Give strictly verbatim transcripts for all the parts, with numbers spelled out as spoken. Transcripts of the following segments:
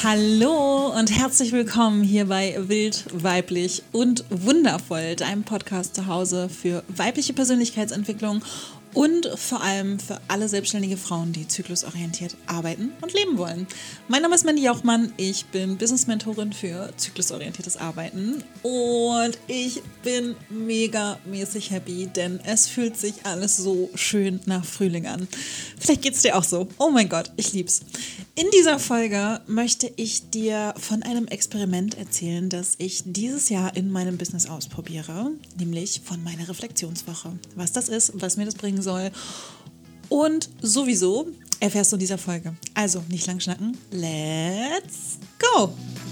Hallo und herzlich willkommen hier bei Wild, Weiblich und Wundervoll, deinem Podcast zu Hause für weibliche Persönlichkeitsentwicklung und vor allem für alle selbstständige Frauen, die zyklusorientiert arbeiten und leben wollen. Mein Name ist Mandy Jauchmann, ich bin Business-Mentorin für zyklusorientiertes Arbeiten und ich bin mega mäßig happy, denn es fühlt sich alles so schön nach Frühling an. Vielleicht geht es dir auch so. Oh mein Gott, ich lieb's. In dieser Folge möchte ich dir von einem Experiment erzählen, das ich dieses Jahr in meinem Business ausprobiere, nämlich von meiner Reflexionswoche. Was das ist, was mir das bringen soll und sowieso erfährst du in dieser Folge. Also nicht lang schnacken, let's go!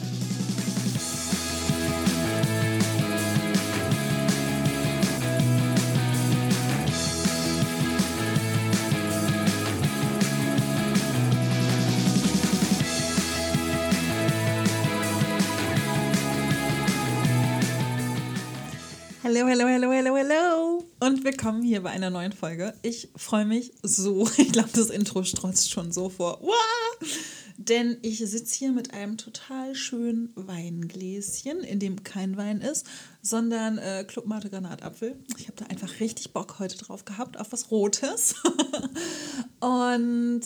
Hallo, hallo, hallo, hallo, hallo und willkommen hier bei einer neuen Folge. Ich freue mich so, ich glaube, das Intro strotzt schon so vor, wow! Denn ich sitze hier mit einem total schönen Weingläschen, in dem kein Wein ist, sondern äh, Club Mate Granatapfel. Ich habe da einfach richtig Bock heute drauf gehabt, auf was Rotes und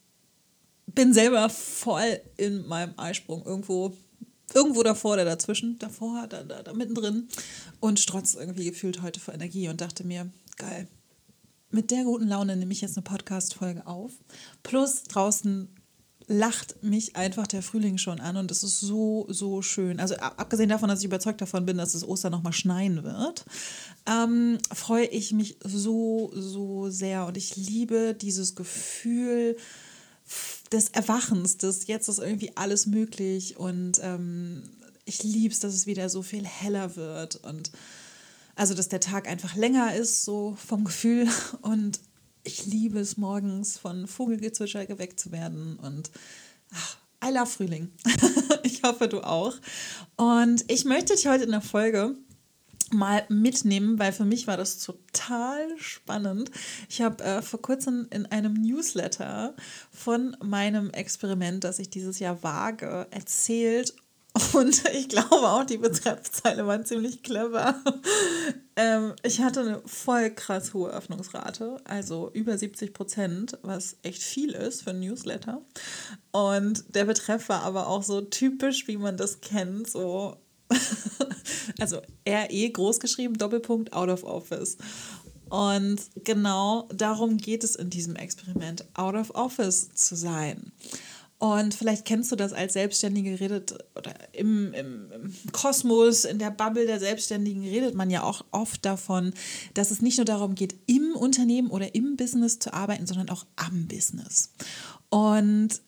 bin selber voll in meinem Eisprung irgendwo. Irgendwo davor oder dazwischen, davor, da, da, da mittendrin und strotzt irgendwie gefühlt heute vor Energie und dachte mir, geil, mit der guten Laune nehme ich jetzt eine Podcast-Folge auf. Plus draußen lacht mich einfach der Frühling schon an und es ist so, so schön. Also abgesehen davon, dass ich überzeugt davon bin, dass es Ostern nochmal schneien wird, ähm, freue ich mich so, so sehr und ich liebe dieses Gefühl des Erwachens, des jetzt ist irgendwie alles möglich und ähm, ich liebe es, dass es wieder so viel heller wird und also, dass der Tag einfach länger ist, so vom Gefühl und ich liebe es, morgens von Vogelgezwitscher geweckt zu werden und ach, I love Frühling. Ich hoffe, du auch. Und ich möchte dich heute in der Folge mal mitnehmen, weil für mich war das total spannend. Ich habe äh, vor kurzem in einem Newsletter von meinem Experiment, das ich dieses Jahr wage, erzählt und ich glaube auch, die Betreffzeile war ziemlich clever. ähm, ich hatte eine voll krass hohe Öffnungsrate, also über siebzig Prozent, was echt viel ist für ein Newsletter. Und der Betreff war aber auch so typisch, wie man das kennt, so also R E groß geschrieben, Doppelpunkt, out of office. Und genau darum geht es in diesem Experiment, out of office zu sein. Und vielleicht kennst du das als Selbstständige, redet oder im, im, im Kosmos, in der Bubble der Selbstständigen redet man ja auch oft davon, dass es nicht nur darum geht, im Unternehmen oder im Business zu arbeiten, sondern auch am Business. Und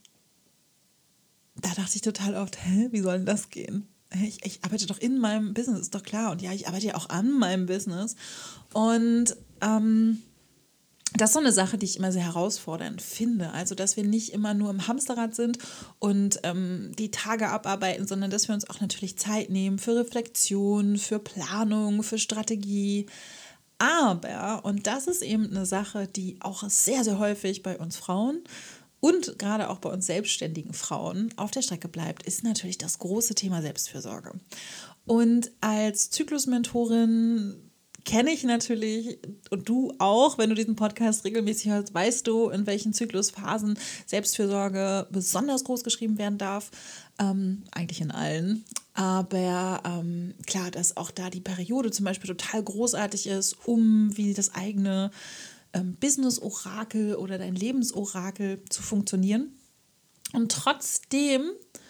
da dachte ich total oft, hä, wie soll denn das gehen? Ich, ich arbeite doch in meinem Business, ist doch klar. Und ja, ich arbeite ja auch an meinem Business. Und ähm, das ist so eine Sache, die ich immer sehr herausfordernd finde. Also, dass wir nicht immer nur im Hamsterrad sind und ähm, die Tage abarbeiten, sondern dass wir uns auch natürlich Zeit nehmen für Reflexion, für Planung, für Strategie. Aber, und das ist eben eine Sache, die auch sehr, sehr häufig bei uns Frauen und gerade auch bei uns selbstständigen Frauen auf der Strecke bleibt, ist natürlich das große Thema Selbstfürsorge. Und als Zyklusmentorin kenne ich natürlich, und du auch, wenn du diesen Podcast regelmäßig hörst, weißt du, in welchen Zyklusphasen Selbstfürsorge besonders groß geschrieben werden darf. Ähm, eigentlich in allen. Aber ähm, klar, dass auch da die Periode zum Beispiel total großartig ist, um wie das eigene ähm, Business-Orakel oder dein Lebensorakel zu funktionieren. Und trotzdem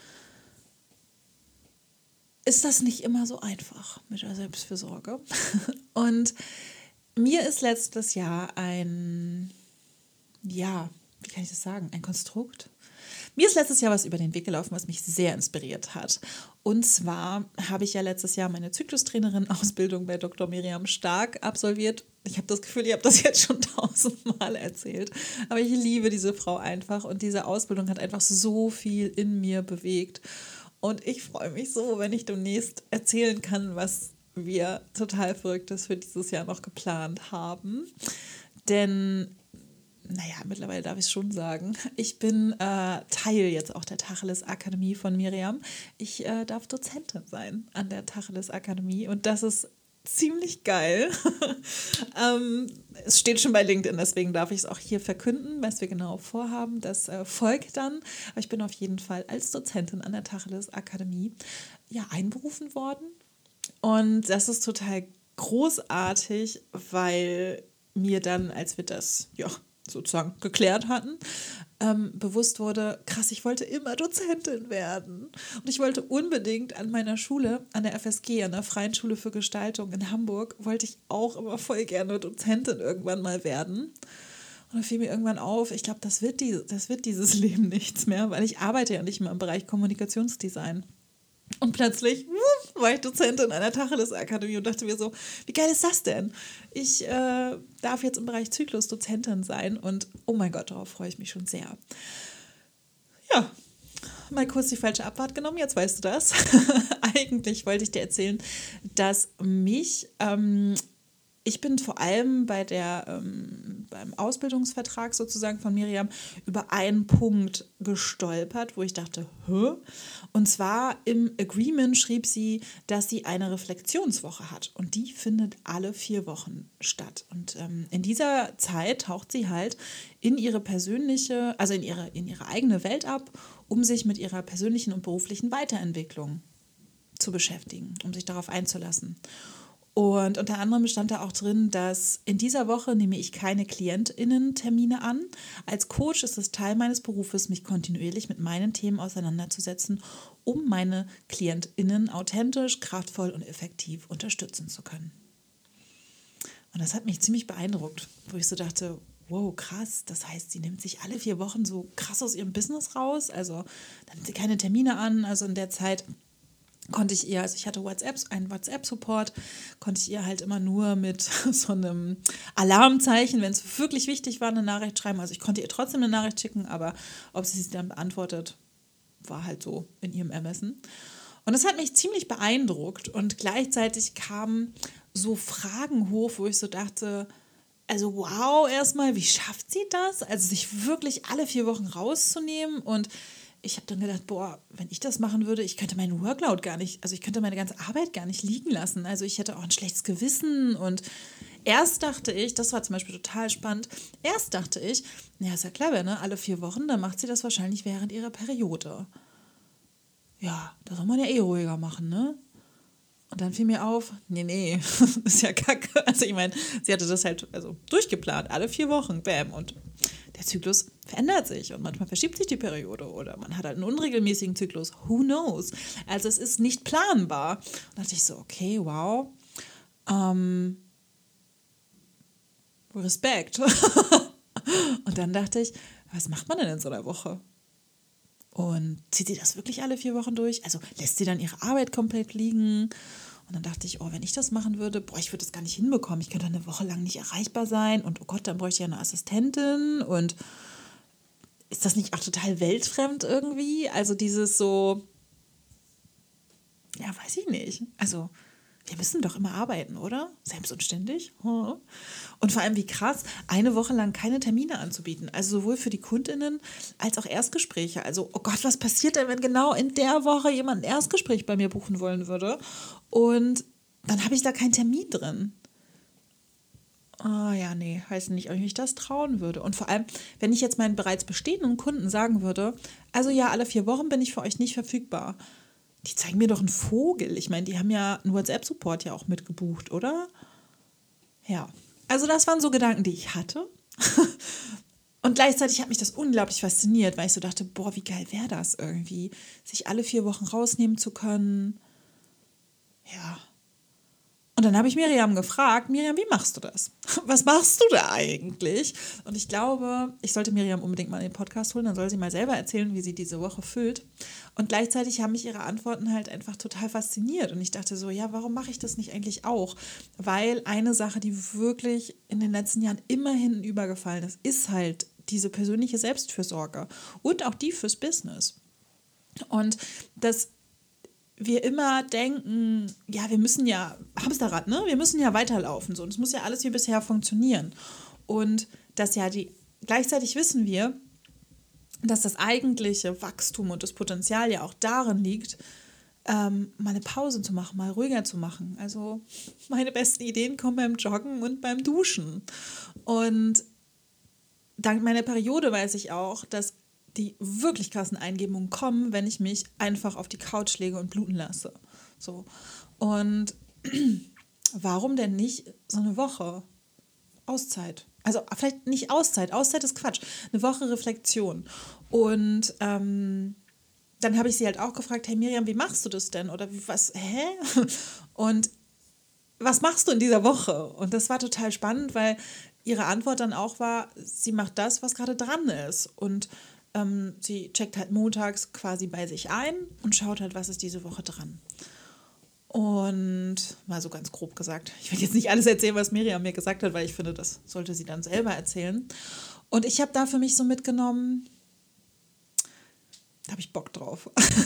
ist das nicht immer so einfach mit der Selbstfürsorge. Und mir ist letztes Jahr ein, ja, wie kann ich das sagen, ein Konstrukt. Mir ist letztes Jahr was über den Weg gelaufen, was mich sehr inspiriert hat. Und zwar habe ich ja letztes Jahr meine Zyklustrainerin-Ausbildung bei Doktor Miriam Stark absolviert. Ich habe das Gefühl, ich habe das jetzt schon tausendmal erzählt. Aber ich liebe diese Frau einfach und diese Ausbildung hat einfach so viel in mir bewegt. Und ich freue mich so, wenn ich demnächst erzählen kann, was wir total Verrücktes für dieses Jahr noch geplant haben. Denn naja, mittlerweile darf ich es schon sagen. Ich bin äh, Teil jetzt auch der Tacheles Akademie von Miriam. Ich äh, darf Dozentin sein an der Tacheles Akademie und das ist ziemlich geil. ähm, es steht schon bei LinkedIn, deswegen darf ich es auch hier verkünden, was wir genau vorhaben. Das äh, folgt dann. Aber ich bin auf jeden Fall als Dozentin an der Tacheles Akademie ja, einberufen worden. Und das ist total großartig, weil mir dann, als wir das ja sozusagen geklärt hatten, ähm, bewusst wurde, krass, ich wollte immer Dozentin werden. Und ich wollte unbedingt an meiner Schule, an der F S G, an der Freien Schule für Gestaltung in Hamburg, wollte ich auch immer voll gerne Dozentin irgendwann mal werden. Und da fiel mir irgendwann auf, ich glaube, das wird, die, das wird dieses Leben nichts mehr, weil ich arbeite ja nicht mehr im Bereich Kommunikationsdesign. Und plötzlich wuff, war ich Dozentin an der Tacheles Akademie und dachte mir so, wie geil ist das denn? Ich äh, darf jetzt im Bereich Zyklus Dozentin sein und oh mein Gott, darauf freue ich mich schon sehr. Ja, mal kurz die falsche Abfahrt genommen, jetzt weißt du das. Eigentlich wollte ich dir erzählen, dass mich, ähm, ich bin vor allem bei der, ähm, beim Ausbildungsvertrag sozusagen von Miriam über einen Punkt gestolpert, wo ich dachte, hä? Und zwar im Agreement schrieb sie, dass sie eine Reflexionswoche hat und die findet alle vier Wochen statt. Und ähm, in dieser Zeit taucht sie halt in ihre persönliche, also in ihre, in ihre eigene Welt ab, um sich mit ihrer persönlichen und beruflichen Weiterentwicklung zu beschäftigen, um sich darauf einzulassen. Und unter anderem stand da auch drin, dass in dieser Woche nehme ich keine KlientInnen-Termine an. Als Coach ist es Teil meines Berufes, mich kontinuierlich mit meinen Themen auseinanderzusetzen, um meine KlientInnen authentisch, kraftvoll und effektiv unterstützen zu können. Und das hat mich ziemlich beeindruckt, wo ich so dachte, wow, krass, das heißt, sie nimmt sich alle vier Wochen so krass aus ihrem Business raus, also dann nimmt sie keine Termine an, also in der Zeit konnte ich ihr, also ich hatte WhatsApp, einen WhatsApp-Support, konnte ich ihr halt immer nur mit so einem Alarmzeichen, wenn es wirklich wichtig war, eine Nachricht schreiben. Also ich konnte ihr trotzdem eine Nachricht schicken, aber ob sie sie dann beantwortet, war halt so in ihrem Ermessen. Und das hat mich ziemlich beeindruckt und gleichzeitig kamen so Fragen hoch, wo ich so dachte, also wow, erstmal, wie schafft sie das? Also sich wirklich alle vier Wochen rauszunehmen und ich habe dann gedacht, boah, wenn ich das machen würde, ich könnte meinen Workload gar nicht, also ich könnte meine ganze Arbeit gar nicht liegen lassen. Also ich hätte auch ein schlechtes Gewissen und erst dachte ich, das war zum Beispiel total spannend, erst dachte ich, ja, ist ja clever, ne? Alle vier Wochen, dann macht sie das wahrscheinlich während ihrer Periode. Ja, das soll man ja eh ruhiger machen, ne? Und dann fiel mir auf, nee, nee, das ist ja kacke. Also ich meine, sie hatte das halt also durchgeplant, alle vier Wochen, bam, und der Zyklus verändert sich und manchmal verschiebt sich die Periode oder man hat halt einen unregelmäßigen Zyklus, who knows? Also es ist nicht planbar. Und da dachte ich so, okay, wow, ähm, Respekt. Und dann dachte ich, was macht man denn in so einer Woche? Und zieht sie das wirklich alle vier Wochen durch? Also lässt sie dann ihre Arbeit komplett liegen? Und dann dachte ich, oh, wenn ich das machen würde, boah, ich würde das gar nicht hinbekommen. Ich könnte eine Woche lang nicht erreichbar sein. Und oh Gott, dann bräuchte ich ja eine Assistentin. Und ist das nicht auch total weltfremd irgendwie? Also dieses so, ja, weiß ich nicht. Also wir müssen doch immer arbeiten, oder? Selbst und ständig. Und vor allem, wie krass, eine Woche lang keine Termine anzubieten. Also sowohl für die KundInnen als auch Erstgespräche. Also, oh Gott, was passiert denn, wenn genau in der Woche jemand ein Erstgespräch bei mir buchen wollen würde? Und dann habe ich da keinen Termin drin. Ah, ja, nee, weiß nicht, ob ich mich das trauen würde. Und vor allem, wenn ich jetzt meinen bereits bestehenden Kunden sagen würde, also ja, alle vier Wochen bin ich für euch nicht verfügbar. Die zeigen mir doch einen Vogel. Ich meine, die haben ja einen WhatsApp-Support ja auch mitgebucht, oder? Ja, also das waren so Gedanken, die ich hatte. Und gleichzeitig hat mich das unglaublich fasziniert, weil ich so dachte, boah, wie geil wäre das irgendwie, sich alle vier Wochen rausnehmen zu können. Ja. Und dann habe ich Miriam gefragt, Miriam, wie machst du das? Was machst du da eigentlich? Und ich glaube, ich sollte Miriam unbedingt mal in den Podcast holen, dann soll sie mal selber erzählen, wie sie diese Woche füllt. Und gleichzeitig haben mich ihre Antworten halt einfach total fasziniert. Und ich dachte so, ja, warum mache ich das nicht eigentlich auch? Weil eine Sache, die wirklich in den letzten Jahren immer hinten übergefallen ist, ist halt diese persönliche Selbstfürsorge und auch die fürs Business. Und das wir immer denken, ja, wir müssen ja, Hamsterrad, ne? Wir müssen ja weiterlaufen, so. Und es muss ja alles wie bisher funktionieren. Und dass ja die gleichzeitig wissen wir, dass das eigentliche Wachstum und das Potenzial ja auch darin liegt, ähm, mal eine Pause zu machen, mal ruhiger zu machen. Also meine besten Ideen kommen beim Joggen und beim Duschen. Und dank meiner Periode weiß ich auch, dass die wirklich krassen Eingebungen kommen, wenn ich mich einfach auf die Couch lege und bluten lasse. So. Und warum denn nicht so eine Woche Auszeit? Also vielleicht nicht Auszeit, Auszeit ist Quatsch. Eine Woche Reflexion. Und ähm, dann habe ich sie halt auch gefragt, hey Miriam, wie machst du das denn? Oder wie, was, hä? Und was machst du in dieser Woche? Und das war total spannend, weil ihre Antwort dann auch war, sie macht das, was gerade dran ist. Und ähm, sie checkt halt montags quasi bei sich ein und schaut halt, was ist diese Woche dran. Und mal so ganz grob gesagt, ich will jetzt nicht alles erzählen, was Miriam mir gesagt hat, weil ich finde, das sollte sie dann selber erzählen. Und ich habe da für mich so mitgenommen, da habe ich Bock drauf.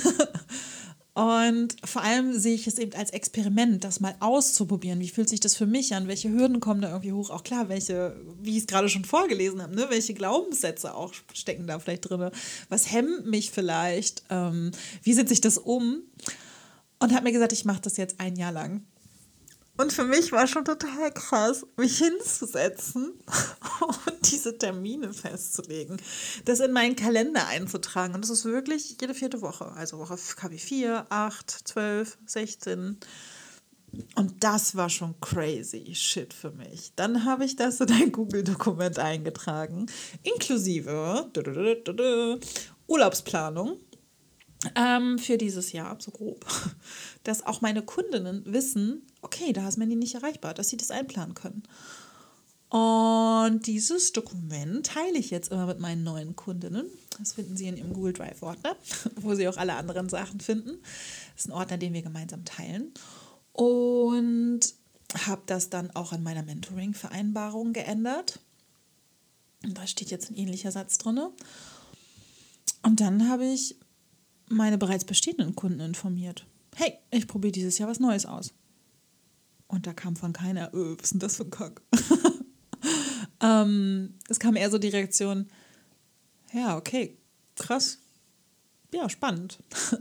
Und vor allem sehe ich es eben als Experiment, das mal auszuprobieren. Wie fühlt sich das für mich an? Welche Hürden kommen da irgendwie hoch? Auch klar, welche, wie ich es gerade schon vorgelesen habe, ne? Welche Glaubenssätze auch stecken da vielleicht drin? Was hemmt mich vielleicht? Ähm, wie setze ich das um? Und habe mir gesagt, ich mache das jetzt ein Jahr lang. Und für mich war schon total krass, mich hinzusetzen und diese Termine festzulegen, das in meinen Kalender einzutragen. Und das ist wirklich jede vierte Woche. Also Woche K W vier, acht, zwölf, sechzehn. Und das war schon crazy shit für mich. Dann habe ich das in ein Google-Dokument eingetragen, inklusive Urlaubsplanung. Ähm, für dieses Jahr, so grob, dass auch meine Kundinnen wissen, okay, da ist Mandy nicht erreichbar, dass sie das einplanen können. Und dieses Dokument teile ich jetzt immer mit meinen neuen Kundinnen. Das finden sie in ihrem Google Drive-Ordner, wo sie auch alle anderen Sachen finden. Das ist ein Ordner, den wir gemeinsam teilen. Und habe das dann auch an meiner Mentoring-Vereinbarung geändert. Und da steht jetzt ein ähnlicher Satz drin. Und dann habe ich meine bereits bestehenden Kunden informiert. Hey, ich probiere dieses Jahr was Neues aus. Und da kam von keiner, öh, was ist denn das für ein Kack? ähm, es kam eher so die Reaktion, ja, okay, krass, ja, spannend.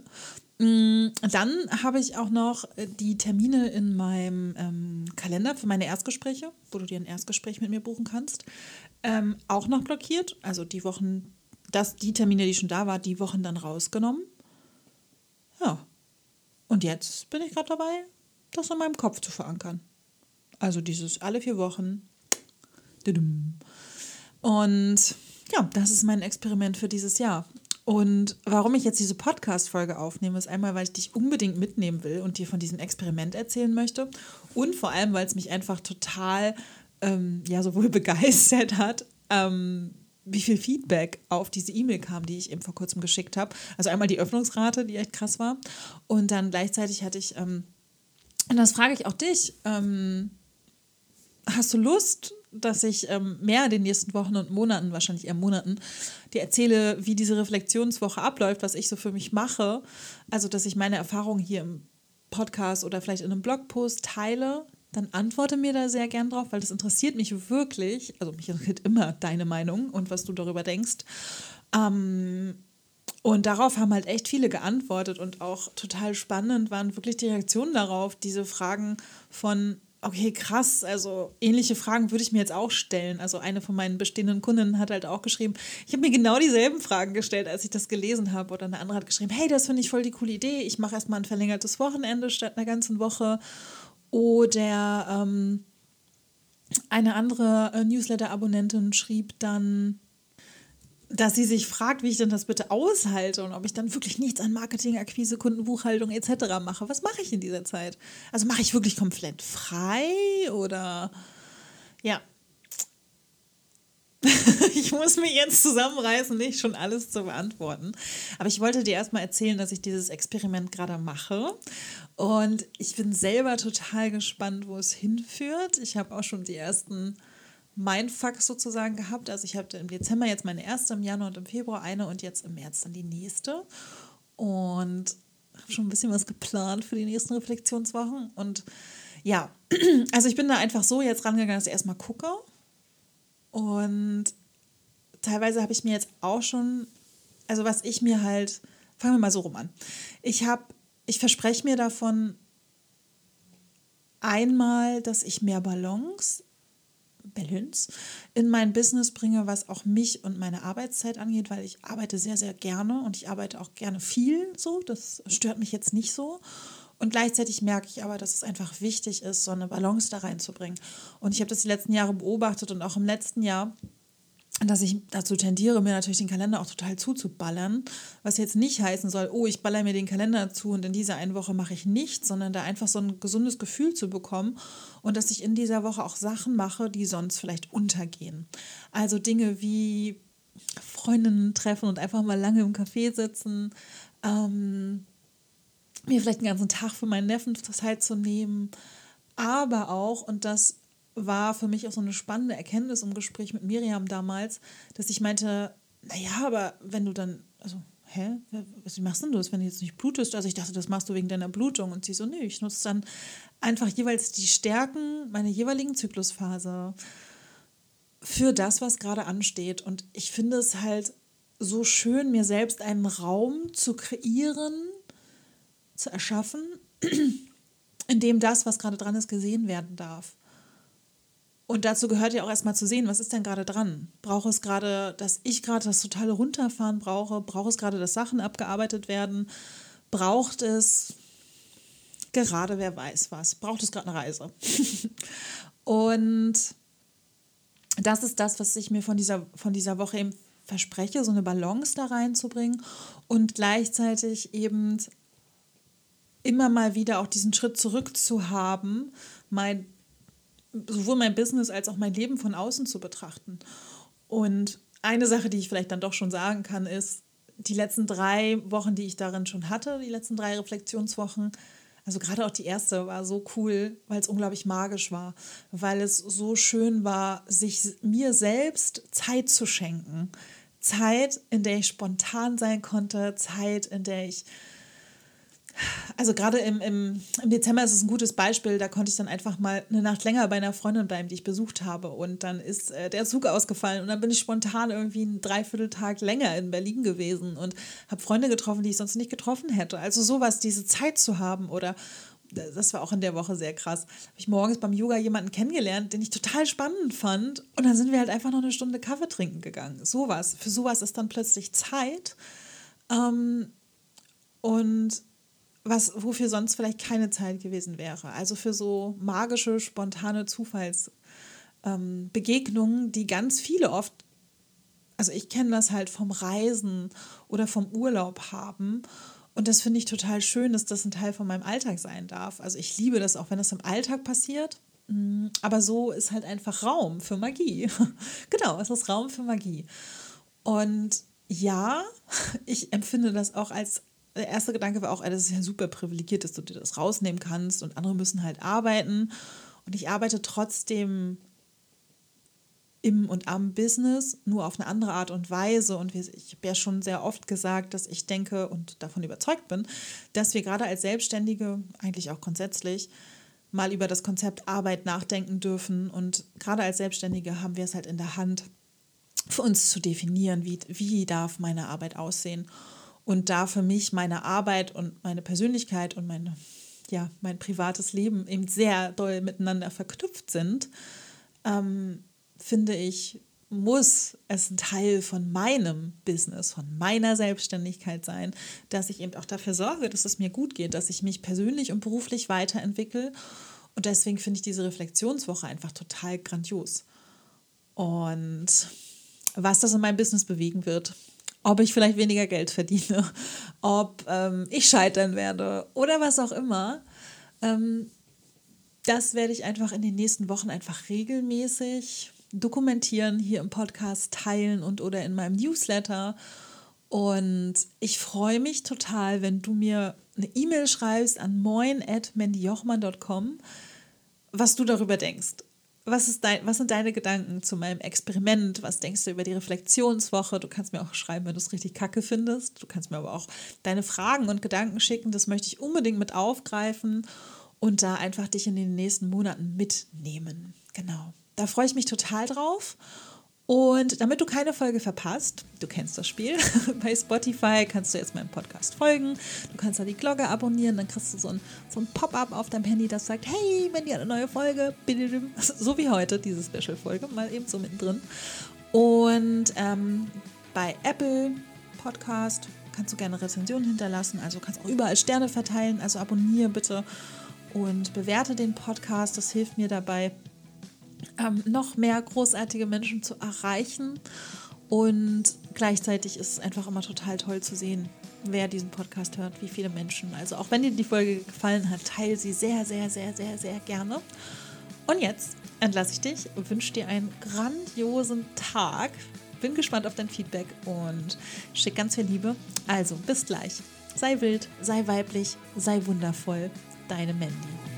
Dann habe ich auch noch die Termine in meinem ähm, Kalender für meine Erstgespräche, wo du dir ein Erstgespräch mit mir buchen kannst, ähm, auch noch blockiert. Also die Wochen, das, die Termine, die schon da waren, die Wochen dann rausgenommen. Ja, und jetzt bin ich gerade dabei, das in meinem Kopf zu verankern. Also dieses alle vier Wochen. Und ja, das ist mein Experiment für dieses Jahr. Und warum ich jetzt diese Podcast-Folge aufnehme, ist einmal, weil ich dich unbedingt mitnehmen will und dir von diesem Experiment erzählen möchte. Und vor allem, weil es mich einfach total, ähm, ja, sowohl begeistert hat, ähm, wie viel Feedback auf diese E-Mail kam, die ich eben vor kurzem geschickt habe. Also einmal die Öffnungsrate, die echt krass war. Und dann gleichzeitig hatte ich, ähm, und das frage ich auch dich, ähm, hast du Lust, dass ich ähm, mehr in den nächsten Wochen und Monaten, wahrscheinlich eher Monaten, dir erzähle, wie diese Reflexionswoche abläuft, was ich so für mich mache. Also, dass ich meine Erfahrungen hier im Podcast oder vielleicht in einem Blogpost teile, dann antworte mir da sehr gern drauf, weil das interessiert mich wirklich. Also mich interessiert immer deine Meinung und was du darüber denkst. Ähm, und darauf haben halt echt viele geantwortet und auch total spannend waren wirklich die Reaktionen darauf, diese Fragen von, okay, krass, also ähnliche Fragen würde ich mir jetzt auch stellen. Also eine von meinen bestehenden Kundinnen hat halt auch geschrieben, ich habe mir genau dieselben Fragen gestellt, als ich das gelesen habe. Oder eine andere hat geschrieben, hey, das finde ich voll die coole Idee, ich mache erstmal ein verlängertes Wochenende statt einer ganzen Woche. Oder ähm, eine andere äh, Newsletter-Abonnentin schrieb dann, dass sie sich fragt, wie ich denn das bitte aushalte und ob ich dann wirklich nichts an Marketing, Akquise, Kundenbuchhaltung et cetera mache. Was mache ich in dieser Zeit? Also mache ich wirklich komplett frei oder ja. Ich muss mich jetzt zusammenreißen, nicht schon alles zu beantworten. Aber ich wollte dir erstmal erzählen, dass ich dieses Experiment gerade mache. Und ich bin selber total gespannt, wo es hinführt. Ich habe auch schon die ersten Mindfucks sozusagen gehabt. Also ich hatte im Dezember jetzt meine erste, im Januar und im Februar eine und jetzt im März dann die nächste. Und habe schon ein bisschen was geplant für die nächsten Reflexionswochen. Und ja, also ich bin da einfach so jetzt rangegangen, dass ich erstmal gucke. Und teilweise habe ich mir jetzt auch schon, also was ich mir halt, fangen wir mal so rum an. Ich habe, ich verspreche mir davon einmal, dass ich mehr Balance, Balance in mein Business bringe, was auch mich und meine Arbeitszeit angeht, weil ich arbeite sehr, sehr gerne und ich arbeite auch gerne viel so. Das stört mich jetzt nicht so. Und gleichzeitig merke ich aber, dass es einfach wichtig ist, so eine Balance da reinzubringen. Und ich habe das die letzten Jahre beobachtet und auch im letzten Jahr, dass ich dazu tendiere, mir natürlich den Kalender auch total zuzuballern, was jetzt nicht heißen soll, oh, ich baller mir den Kalender zu und in dieser einen Woche mache ich nichts, sondern da einfach so ein gesundes Gefühl zu bekommen und dass ich in dieser Woche auch Sachen mache, die sonst vielleicht untergehen. Also Dinge wie Freundinnen treffen und einfach mal lange im Café sitzen, ähm, mir vielleicht einen ganzen Tag für meinen Neffen Zeit zu nehmen, aber auch, und das war für mich auch so eine spannende Erkenntnis im Gespräch mit Miriam damals, dass ich meinte, naja, aber wenn du dann, also, hä, wie machst denn du das, wenn du jetzt nicht blutest? Also ich dachte, das machst du wegen deiner Blutung. Und sie so, nö, ich nutze dann einfach jeweils die Stärken meiner jeweiligen Zyklusphase für das, was gerade ansteht. Und ich finde es halt so schön, mir selbst einen Raum zu kreieren, zu erschaffen, in dem das, was gerade dran ist, gesehen werden darf. Und dazu gehört ja auch erstmal zu sehen, was ist denn gerade dran? Brauche es gerade, dass ich gerade das totale Runterfahren brauche? Braucht es gerade, dass Sachen abgearbeitet werden? Braucht es gerade, wer weiß was? Braucht es gerade eine Reise? Und das ist das, was ich mir von dieser, von dieser Woche eben verspreche, so eine Balance da reinzubringen und gleichzeitig eben immer mal wieder auch diesen Schritt zurück zu haben, mein sowohl mein Business als auch mein Leben von außen zu betrachten. Und eine Sache, die ich vielleicht dann doch schon sagen kann, ist, die letzten drei Wochen, die ich darin schon hatte, die letzten drei Reflexionswochen, also gerade auch die erste war so cool, weil es unglaublich magisch war, weil es so schön war, sich mir selbst Zeit zu schenken. Zeit, in der ich spontan sein konnte, Zeit, in der ich Also gerade im, im, im Dezember ist es ein gutes Beispiel, da konnte ich dann einfach mal eine Nacht länger bei einer Freundin bleiben, die ich besucht habe und dann ist äh, der Zug ausgefallen und dann bin ich spontan irgendwie einen Dreivierteltag länger in Berlin gewesen und habe Freunde getroffen, die ich sonst nicht getroffen hätte. Also sowas, diese Zeit zu haben oder, das war auch in der Woche sehr krass, habe ich morgens beim Yoga jemanden kennengelernt, den ich total spannend fand und dann sind wir halt einfach noch eine Stunde Kaffee trinken gegangen. Sowas, für sowas ist dann plötzlich Zeit ähm, und was, wofür sonst vielleicht keine Zeit gewesen wäre. Also für so magische, spontane Zufallsbegegnungen, ähm, die ganz viele oft, also ich kenne das halt vom Reisen oder vom Urlaub haben. Und das finde ich total schön, dass das ein Teil von meinem Alltag sein darf. Also ich liebe das auch, wenn das im Alltag passiert. Aber so ist halt einfach Raum für Magie. Genau, es ist Raum für Magie. Und ja, ich empfinde das auch als der erste Gedanke war auch, das ist ja super privilegiert, dass du dir das rausnehmen kannst und andere müssen halt arbeiten. Und ich arbeite trotzdem im und am Business, nur auf eine andere Art und Weise. Und ich habe ja schon sehr oft gesagt, dass ich denke und davon überzeugt bin, dass wir gerade als Selbstständige, eigentlich auch grundsätzlich, mal über das Konzept Arbeit nachdenken dürfen. Und gerade als Selbstständige haben wir es halt in der Hand, für uns zu definieren, wie, wie darf meine Arbeit aussehen. Und da für mich meine Arbeit und meine Persönlichkeit und meine, ja, mein privates Leben eben sehr doll miteinander verknüpft sind, ähm, finde ich, muss es ein Teil von meinem Business, von meiner Selbstständigkeit sein, dass ich eben auch dafür sorge, dass es mir gut geht, dass ich mich persönlich und beruflich weiterentwickle. Und deswegen finde ich diese Reflexionswoche einfach total grandios. Und was das in meinem Business bewegen wird, ob ich vielleicht weniger Geld verdiene, ob ähm, ich scheitern werde oder was auch immer, ähm, das werde ich einfach in den nächsten Wochen einfach regelmäßig dokumentieren, hier im Podcast teilen und oder in meinem Newsletter. Und ich freue mich total, wenn du mir eine E-Mail schreibst an moin at mandy jochmann punkt com, was du darüber denkst. Was, ist dein, was sind deine Gedanken zu meinem Experiment? Was denkst du über die Reflexionswoche? Du kannst mir auch schreiben, wenn du es richtig kacke findest. Du kannst mir aber auch deine Fragen und Gedanken schicken. Das möchte ich unbedingt mit aufgreifen und da einfach dich in den nächsten Monaten mitnehmen. Genau, da freue ich mich total drauf. Und damit du keine Folge verpasst, du kennst das Spiel, bei Spotify kannst du jetzt meinem Podcast folgen, du kannst da die Glocke abonnieren, dann kriegst du so ein, so ein Pop-up auf deinem Handy, das sagt, hey, wenn ihr eine neue Folge, so wie heute, diese Special-Folge, mal eben so mittendrin. Und ähm, bei Apple Podcast kannst du gerne Rezensionen hinterlassen, also kannst auch überall Sterne verteilen, also abonniere bitte und bewerte den Podcast, das hilft mir dabei, Ähm, noch mehr großartige Menschen zu erreichen, und gleichzeitig ist es einfach immer total toll zu sehen, wer diesen Podcast hört, wie viele Menschen. Also auch wenn dir die Folge gefallen hat, teile sie sehr, sehr, sehr, sehr, sehr gerne. Und jetzt entlasse ich dich, wünsche dir einen grandiosen Tag, bin gespannt auf dein Feedback und schick ganz viel Liebe. Also bis gleich. Sei wild, sei weiblich, sei wundervoll. Deine Mandy.